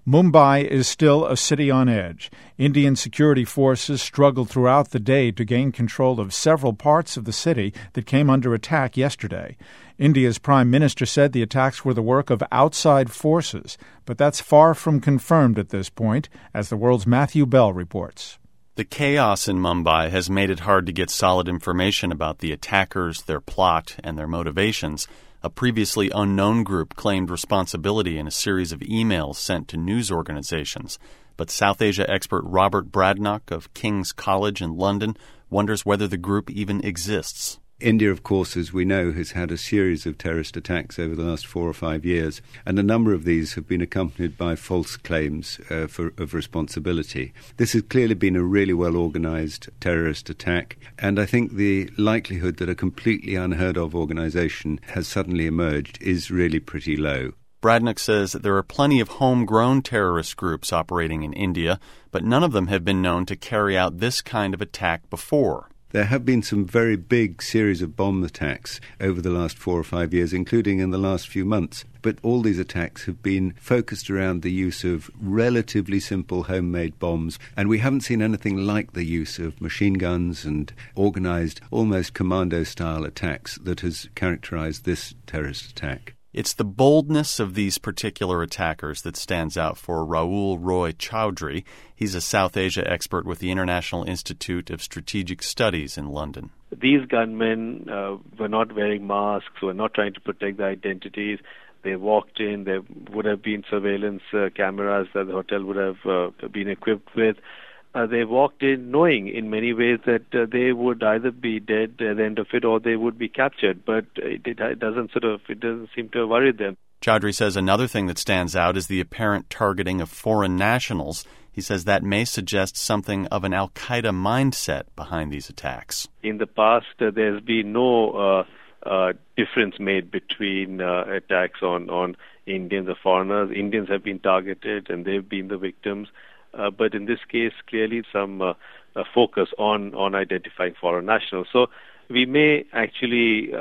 Mumbai is still a city on edge. Indian security forces struggled throughout the day to gain control of several parts of the city that came under attack yesterday. India's Prime Minister said the attacks were the work of outside forces, but that's far from confirmed at this point, as the world's Matthew Bell reports. The chaos in Mumbai has made it hard to get solid information about the attackers, their plot, and their motivations. A previously unknown group claimed responsibility in a series of emails sent to news organizations. But South Asia expert Robert Bradnock of King's College in London wonders whether the group even exists. India, of course, as we know, has had a series of terrorist attacks over the last 4 or 5 years, and a number of these have been accompanied by false claims of responsibility. This has clearly been a really well-organized terrorist attack, and I think the likelihood that a completely unheard-of organization has suddenly emerged is really pretty low. Bradnock says that there are plenty of homegrown terrorist groups operating in India, but none of them have been known to carry out this kind of attack before. There have been some very big series of bomb attacks over the last 4 or 5 years, including in the last few months. But all these attacks have been focused around the use of relatively simple homemade bombs, and we haven't seen anything like the use of machine guns and organized, almost commando-style attacks that has characterized this terrorist attack. It's the boldness of these particular attackers that stands out for Rahul Roy Chowdhury. He's a South Asia expert with the International Institute of Strategic Studies in London. These gunmen were not wearing masks, were not trying to protect their identities. They walked in, there would have been surveillance cameras that the hotel would have been equipped with. They walked in knowing in many ways that they would either be dead at the end of it or they would be captured, but it doesn't seem to have worried them. Chowdhury says another thing that stands out is the apparent targeting of foreign nationals. He says that may suggest something of an al-Qaeda mindset behind these attacks. In the past, there's been no difference made between attacks on Indians or foreigners. Indians have been targeted and they've been the victims. But in this case, clearly some focus on identifying foreign nationals. So we may actually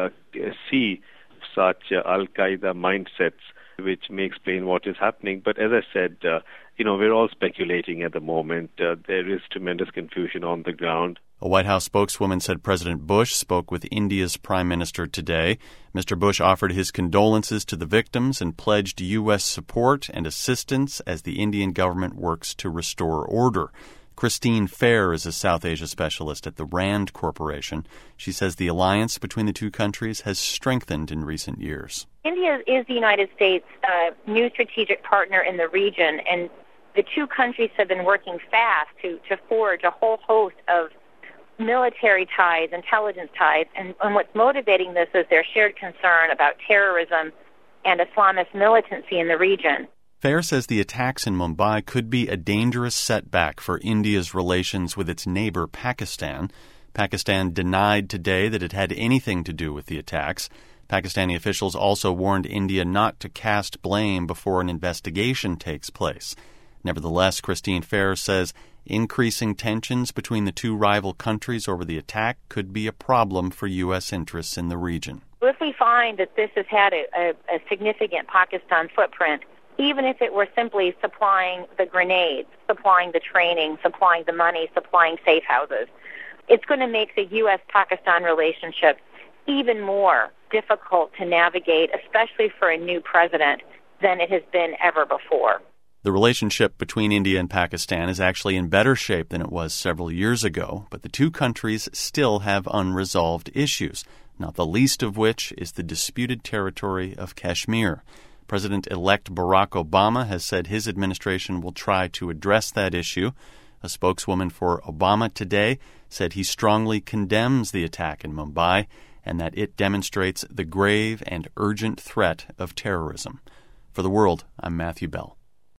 see such al-Qaeda mindsets, which may explain what is happening. But as I said, we're all speculating at the moment. There is tremendous confusion on the ground. A White House spokeswoman said President Bush spoke with India's Prime Minister today. Mr. Bush offered his condolences to the victims and pledged U.S. support and assistance as the Indian government works to restore order. Christine Fair is a South Asia specialist at the RAND Corporation. She says the alliance between the two countries has strengthened in recent years. India is the United States' new strategic partner in the region, and the two countries have been working fast to forge a whole host of military ties, intelligence ties, and what's motivating this is their shared concern about terrorism and Islamist militancy in the region. Fair says the attacks in Mumbai could be a dangerous setback for India's relations with its neighbor Pakistan. Pakistan denied today that it had anything to do with the attacks. Pakistani officials also warned India not to cast blame before an investigation takes place. Nevertheless, Christine Fair says increasing tensions between the two rival countries over the attack could be a problem for U.S. interests in the region. If we find that this has had a significant Pakistan footprint, even if it were simply supplying the grenades, supplying the training, supplying the money, supplying safe houses, it's going to make the U.S.-Pakistan relationship even more difficult to navigate, especially for a new president, than it has been ever before. The relationship between India and Pakistan is actually in better shape than it was several years ago, but the two countries still have unresolved issues, not the least of which is the disputed territory of Kashmir. President-elect Barack Obama has said his administration will try to address that issue. A spokeswoman for Obama today said he strongly condemns the attack in Mumbai and that it demonstrates the grave and urgent threat of terrorism. For The World, I'm Matthew Bell.